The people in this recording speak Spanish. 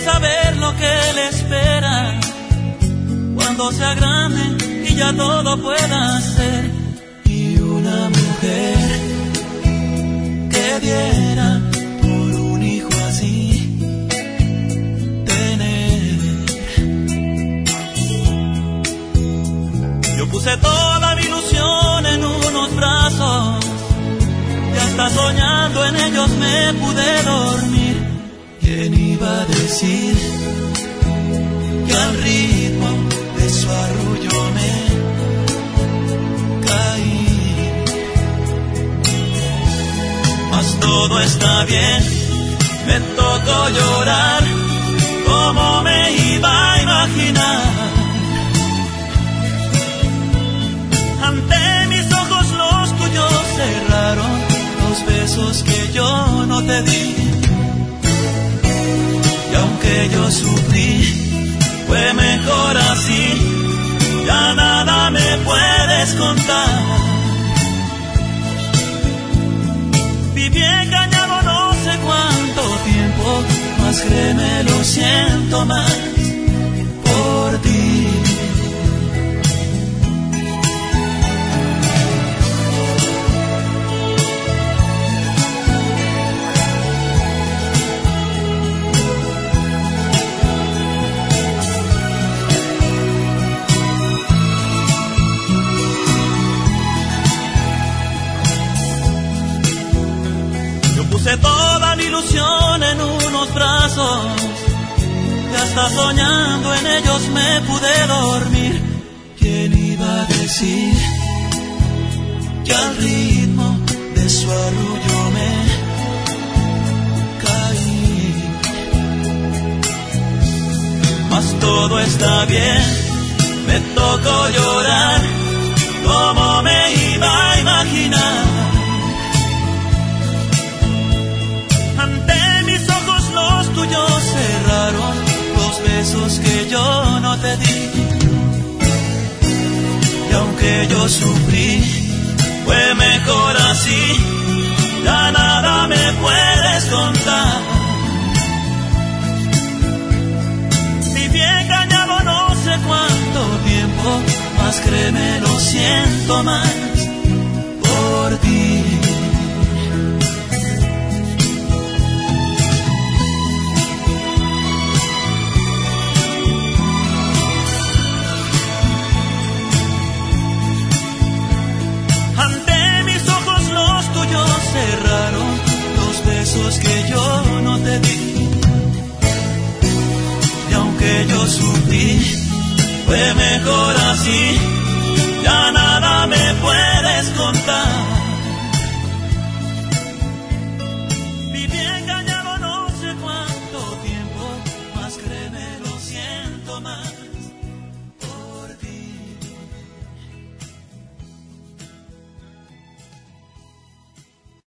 saber lo que le espera cuando sea grande y ya todo pueda ser. Y una mujer que diera por un hijo así tener. Yo puse toda mi ilusión en unos brazos y hasta soñando en ellos me pude dormir. ¿Quién iba a decir que al ritmo de su arrullo me caí? Mas todo está bien, me tocó llorar, ¿cómo me iba a imaginar? Ante mis ojos los tuyos cerraron los besos que yo no te di. Y aunque yo sufrí, fue mejor así, ya nada me puedes contar. Viví engañado no sé cuánto tiempo, mas créeme, lo siento más por ti. Puse toda mi ilusión en unos brazos y hasta soñando en ellos me pude dormir. ¿Quién iba a decir que al ritmo de su arrullo me caí? Mas todo está bien, me tocó llorar, ¿cómo me iba a imaginar? Ante mis ojos los tuyos cerraron los besos que yo no te di. Y aunque yo sufrí, fue mejor así, ya nada me puedes contar. Viví engañado no sé cuánto tiempo, mas créeme, lo siento más por ti. Cerraron los besos que yo no te di. Y aunque yo sufrí, fue mejor así,